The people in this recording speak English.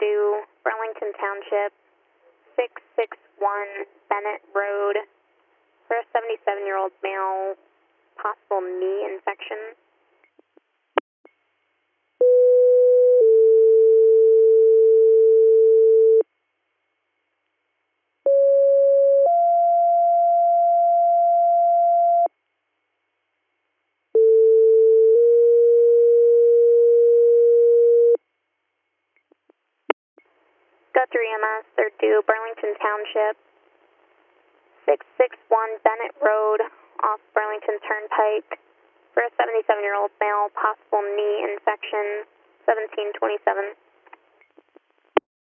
2, Burlington Township, 661 Bennett Road, for a 77-year-old male, possible knee infection. Guthrie EMS, they're due Burlington Township, 661 Bennett Road, off Burlington Turnpike, for a 77-year-old male, possible knee infection, 1727.